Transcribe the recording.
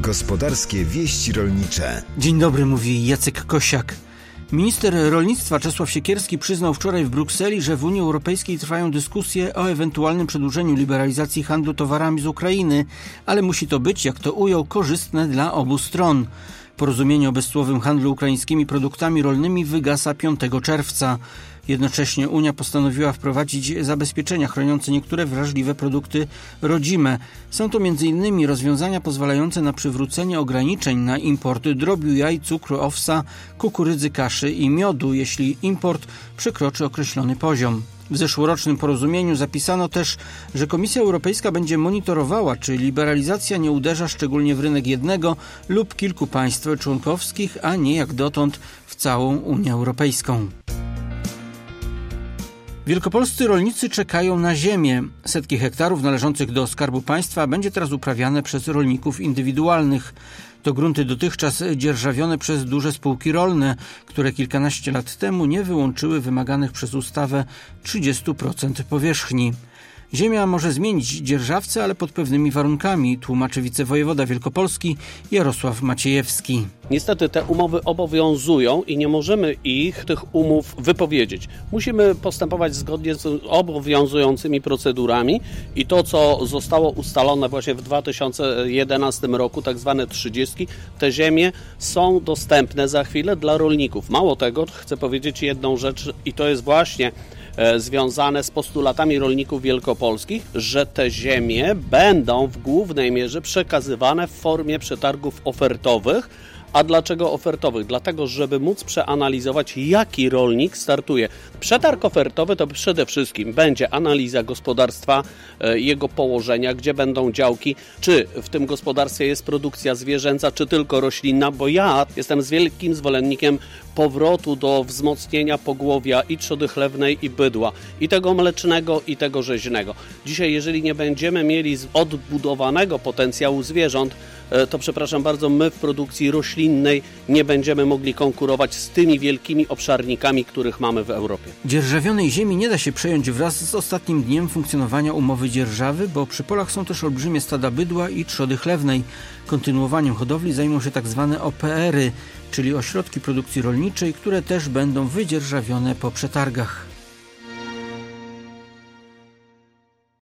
Gospodarskie wieści rolnicze. Dzień dobry, mówi Jacek Kosiak. Minister rolnictwa Czesław Siekierski przyznał wczoraj w Brukseli, że w Unii Europejskiej trwają dyskusje o ewentualnym przedłużeniu liberalizacji handlu towarami z Ukrainy, ale musi to być, jak to ujął, korzystne dla obu stron. Porozumienie o bezcłowym handlu ukraińskimi produktami rolnymi wygasa 5 czerwca. Jednocześnie Unia postanowiła wprowadzić zabezpieczenia chroniące niektóre wrażliwe produkty rodzime. Są to m.in. rozwiązania pozwalające na przywrócenie ograniczeń na import drobiu jaj, cukru, owsa, kukurydzy, kaszy i miodu, jeśli import przekroczy określony poziom. W zeszłorocznym porozumieniu zapisano też, że Komisja Europejska będzie monitorowała, czy liberalizacja nie uderza szczególnie w rynek jednego lub kilku państw członkowskich, a nie jak dotąd w całą Unię Europejską. Wielkopolscy rolnicy czekają na ziemię. Setki hektarów należących do Skarbu Państwa będzie teraz uprawiane przez rolników indywidualnych. To grunty dotychczas dzierżawione przez duże spółki rolne, które kilkanaście lat temu nie wyłączyły wymaganych przez ustawę 30% powierzchni. Ziemia może zmienić dzierżawcę, ale pod pewnymi warunkami, tłumaczy wicewojewoda wielkopolski Jarosław Maciejewski. Niestety te umowy obowiązują i nie możemy tych umów wypowiedzieć. Musimy postępować zgodnie z obowiązującymi procedurami i to, co zostało ustalone właśnie w 2011 roku, tak zwane 30, te ziemie są dostępne za chwilę dla rolników. Mało tego, chcę powiedzieć jedną rzecz i to jest właśnie związane z postulatami rolników wielkopolskich, że te ziemie będą w głównej mierze przekazywane w formie przetargów ofertowych. A dlaczego ofertowych? Dlatego, żeby móc przeanalizować, jaki rolnik startuje. Przetarg ofertowy to przede wszystkim będzie analiza gospodarstwa, jego położenia, gdzie będą działki, czy w tym gospodarstwie jest produkcja zwierzęca, czy tylko roślinna, bo ja jestem wielkim zwolennikiem powrotu do wzmocnienia pogłowia i trzody chlewnej i bydła, i tego mlecznego, i tego rzeźnego. Dzisiaj, jeżeli nie będziemy mieli odbudowanego potencjału zwierząt, to przepraszam bardzo, my w produkcji roślinnej nie będziemy mogli konkurować z tymi wielkimi obszarnikami, których mamy w Europie. Dzierżawionej ziemi nie da się przejąć wraz z ostatnim dniem funkcjonowania umowy dzierżawy, bo przy polach są też olbrzymie stada bydła i trzody chlewnej. Kontynuowaniem hodowli zajmą się tak zwane OPR-y, czyli ośrodki produkcji rolniczej, które też będą wydzierżawione po przetargach.